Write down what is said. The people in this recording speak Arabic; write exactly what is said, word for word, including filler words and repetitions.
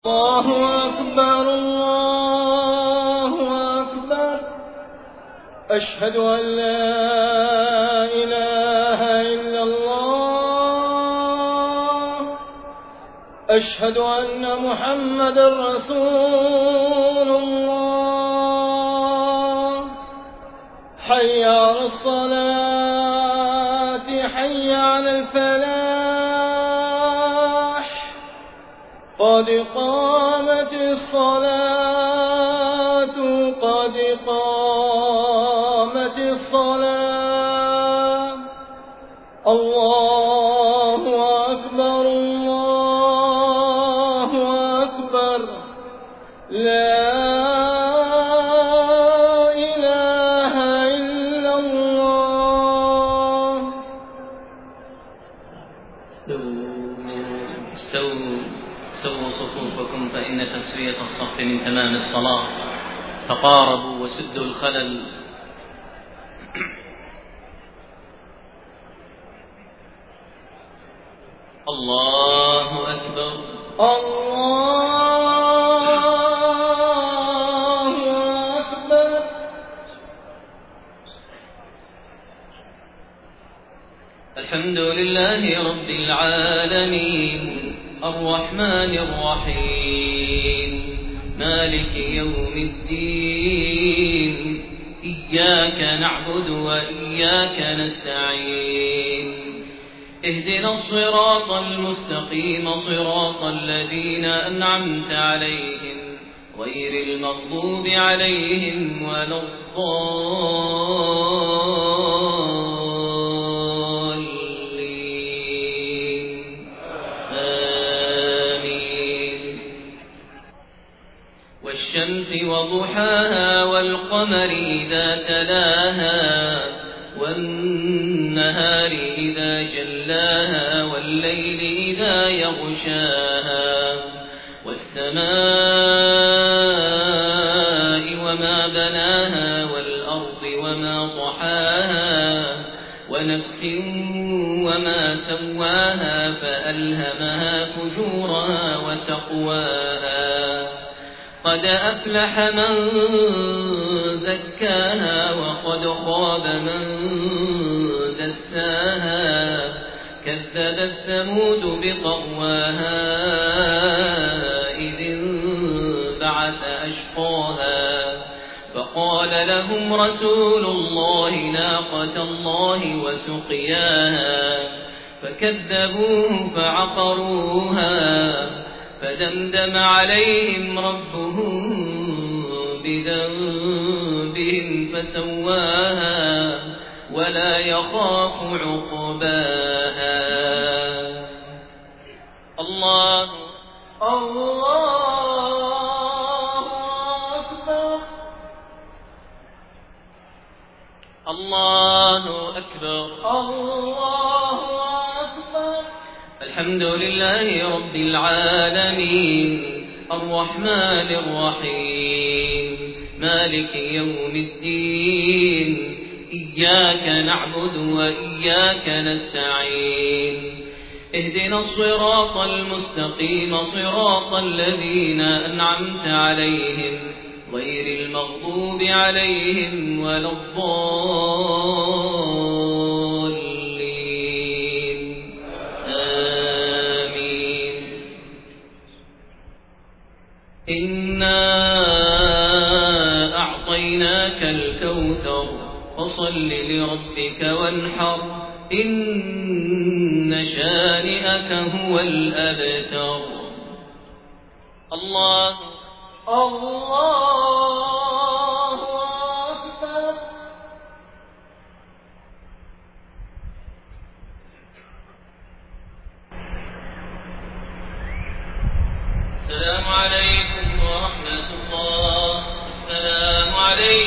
الله أكبر الله أكبر أشهد أن لا إله إلا الله أشهد أن محمدا رسول الله حي على الصلاة حي على الفلاح قد قامت الصلاة قد قامت الصلاة الله أكبر الله أكبر لا إله إلا الله. استووا استووا سووا صفوفكم فإن تسوية الصف من تمام الصلاة. تقاربوا وسدوا الخلل. الله أكبر الله أكبر. الحمد لله رب العالمين الرحمن الرحيم مالك يوم الدين إياك نعبد وإياك نستعين اهدنا الصراط المستقيم صراط الذين أنعمت عليهم غير المغضوب عليهم ولا الضالين آمين. والشمس وضحاها والقمر إذا تلاها والنهار إذا جلاها والليل إذا يغشاها والسماء وما بناها والأرض وما طحاها ونفس وما سواها فألهمها فجورها وتقواها قد أفلح من زكاها وقد خاب من دساها كذبت ثمود بطغواها إذ انبعث أشقاها فقال لهم رسول الله ناقة الله وسقياها فكذبوه فعقروها فدمدم عليهم ربهم بذنبهم فسواها ولا يخاف عقباها. الله الله أكبر الله أكبر الله أكبر. الحمد لله رب العالمين الرحمن الرحيم مالك يوم الدين إياك نعبد وإياك نستعين اهدنا الصراط المستقيم صراط الذين أنعمت عليهم غير المغضوب عليهم ولا الضالين آمين. إنا أعطيناك الكوثر فصل لربك وانحر إن شانئك هو الأبتر. الله الله أكبر. السلام عليكم ورحمة الله. السلام عليكم